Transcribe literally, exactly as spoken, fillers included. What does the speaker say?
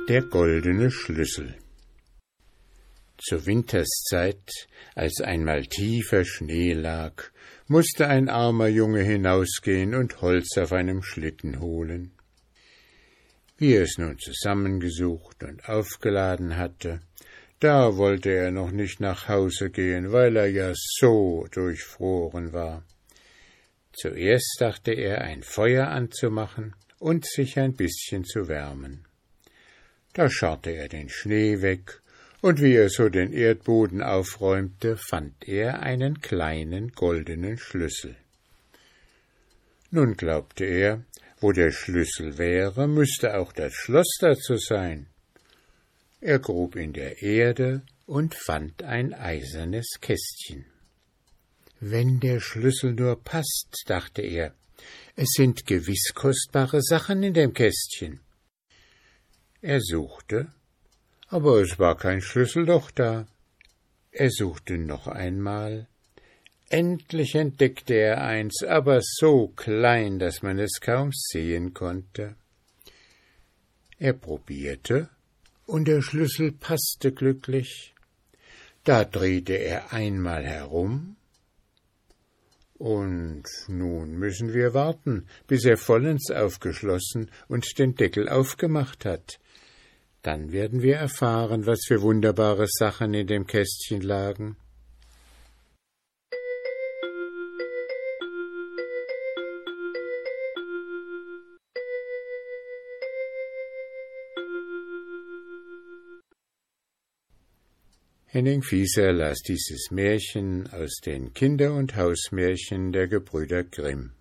Der goldene Schlüssel. Zur Winterszeit, als einmal tiefer Schnee lag, musste ein armer Junge hinausgehen und Holz auf einem Schlitten holen. Wie er es nun zusammengesucht und aufgeladen hatte, da wollte er noch nicht nach Hause gehen, weil er ja so durchfroren war. Zuerst dachte er, ein Feuer anzumachen und sich ein bisschen zu wärmen. Da scharrte er den Schnee weg, und wie er so den Erdboden aufräumte, fand er einen kleinen goldenen Schlüssel. Nun glaubte er, wo der Schlüssel wäre, müsste auch das Schloss dazu sein. Er grub in der Erde und fand ein eisernes Kästchen. »Wenn der Schlüssel nur passt«, dachte er, »es sind gewiss kostbare Sachen in dem Kästchen.« Er suchte, aber es war kein Schlüsselloch da. Er suchte noch einmal. Endlich entdeckte er eins, aber so klein, dass man es kaum sehen konnte. Er probierte, und der Schlüssel passte glücklich. Da drehte er einmal herum, und nun müssen wir warten, bis er vollends aufgeschlossen und den Deckel aufgemacht hat. Dann werden wir erfahren, was für wunderbare Sachen in dem Kästchen lagen. Henning Fieser las dieses Märchen aus den Kinder- und Hausmärchen der Gebrüder Grimm.